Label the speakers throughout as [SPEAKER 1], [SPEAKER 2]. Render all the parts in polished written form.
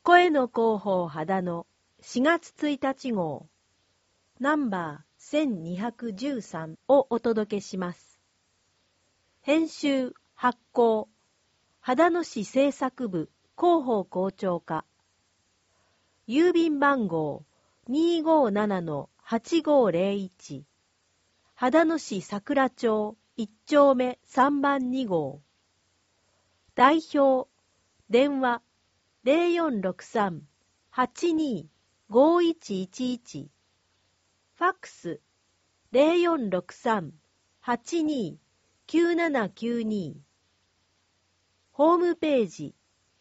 [SPEAKER 1] 声の広報秦野4月1日号ナンバー1213をお届けします。編集発行秦野市政策部広報校長課郵便番号 257-8501 秦野市桜町1丁目3番2号代表電話 0463-82-5111 ファックス 0463-82-9792 ホームページ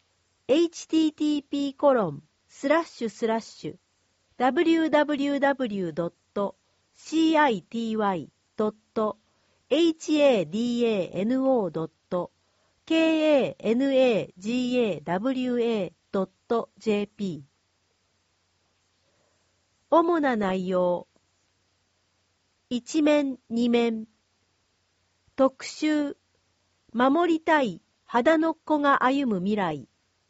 [SPEAKER 1] www.city.hadano.kanagawa.jp 主な内容一面二面特集守りたい秦野っ子が歩む未来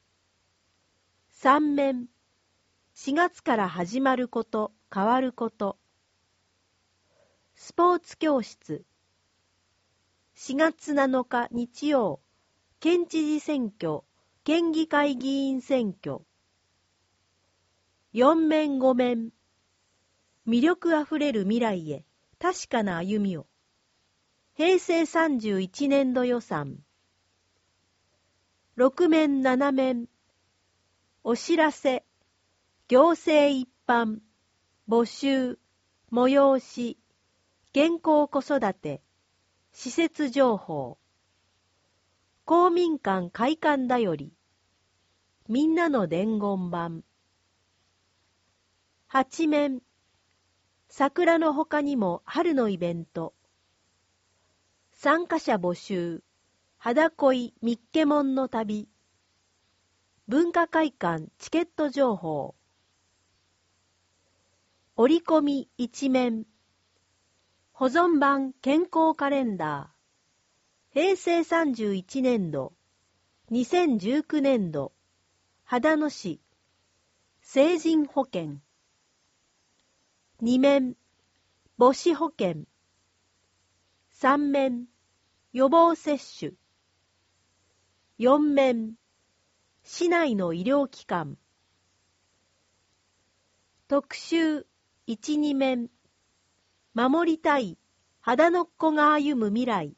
[SPEAKER 1] 三面4月から始まること変わることスポーツ教室4月7日日曜県知事選挙県議会議員選挙四面五面魅力あふれる未来へ確かな歩みを平成31年度予算六面七面お知らせ行政一般募集催し健康子育て施設情報公民館開館だよりみんなの伝言板八面桜のほかにも春のイベント参加者募集肌恋みっけもんの旅文化会館チケット情報折り込み一面保存版健康カレンダー平成31年度2019年度秦野市成人保険二面母子保険三面予防接種四面市内の医療機関特集一二面守りたい秦野っ子が歩む未来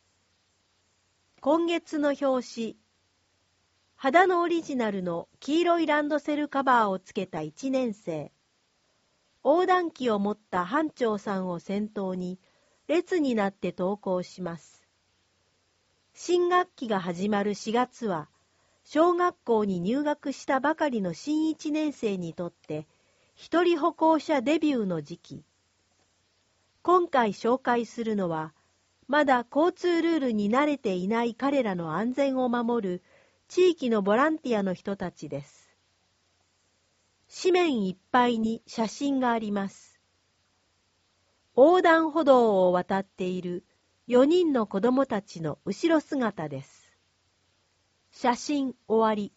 [SPEAKER 1] 今月の表紙秦野オリジナルの黄色いランドセルカバーをつけた1年生横断旗を持った班長さんを先頭に列になって登校します。新学期が始まる4月は小学校に入学したばかりの新1年生にとって一人歩行者デビューの時期。今回紹介するのはまだ交通ルールに慣れていない彼らの安全を守る地域のボランティアの人たちです。紙面いっぱいに写真があります。横断歩道を渡っている4人の子供たちの後ろ姿です。写真終わり。